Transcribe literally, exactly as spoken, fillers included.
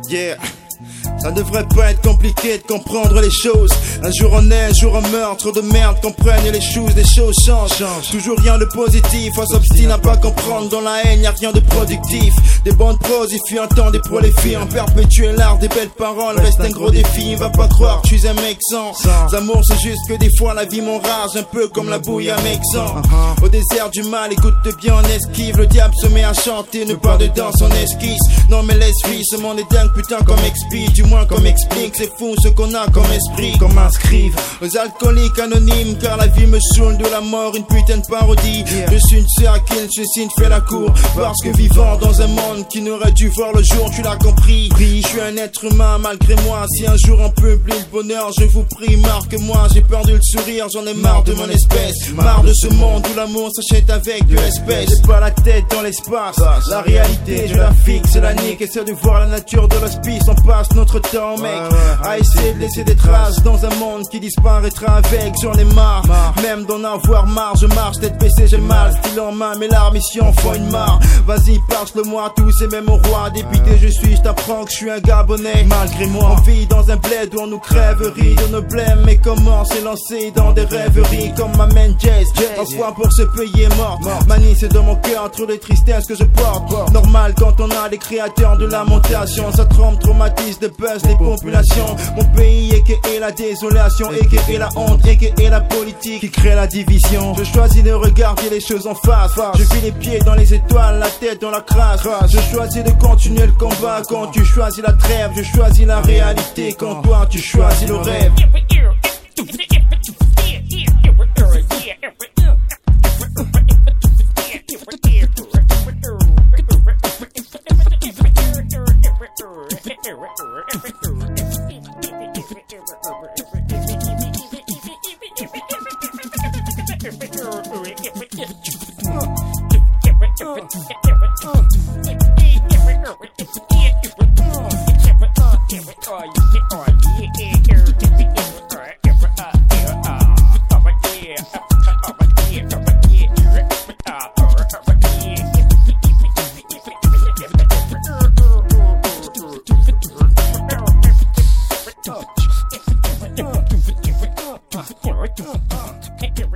Yeah. Ça devrait pas être compliqué de comprendre les choses. Un jour on est, un jour on meurt. Trop de merde comprennent les choses, les choses changent. Change. Toujours rien de positif, on s'obstine à pas comprendre. Dans la haine y'a rien de productif. Des bandes pros, il fut un temps des pros les filles. En perpétuer l'art des belles paroles reste un gros défi. Va pas croire que je suis un mec sans, sans amour, c'est juste que des fois la vie m'enrage. Un peu comme la bouille à mec sans. uh-huh. Au désert du mal, écoute bien en esquive. Le diable se met à chanter, ne pas de danse en esquisse. Non mais laisse vie, ce monde est dingue putain comme expi. Du moins comme explique, c'est fou ce qu'on a comme esprit. Comme inscrive aux alcooliques anonymes, car la vie me saoule de la mort, une putain de parodie. yeah. Je suis une sœur qui ne signe fait la cour. Parce que vivant dans un monde qui n'aurait dû voir le jour, tu l'as compris. Je suis un être humain malgré moi. Si un jour on publie le bonheur, je vous prie, marque-moi. J'ai perdu le sourire, j'en ai marre de mon espèce. Marre de ce monde où l'amour s'achète avec de l'espèce. J'ai pas la tête dans l'espace, la réalité je la fixe, la nique. Essaie de voir la nature de l'hospice, on passe notre temps mec à essayer de laisser des traces dans un monde qui disparaîtra avec. J'en ai marre, même d'en avoir marre. Je marche tête baissée, j'ai le mal, style en main, mais larmes ici en font une marre. Vas-y parle-le-moi tous et même au roi. Dépité je suis, je t'apprends que je suis un Gabonais. Malgré moi on vit dans un bled où on nous crèverie de nos blêmes. Mais comment s'élancer dans des rêveries comme ma main Jazz. Parfois pour se payer mort, manie c'est dans mon cœur trop les tristesses que je porte. Normal quand on a les créateurs de lamentation. Ça trempe, traumatise de buzz les populations. Mon pays est que est la désolation, et que est la honte, et que est la politique qui crée la division. Je choisis de regarder les choses en face. Je vis les pieds dans les étoiles, la tête dans la crasse. Je choisis de continuer le combat. Quand tu choisis la trêve, je choisis la réalité. Quand toi tu choisis le rêve. Hey,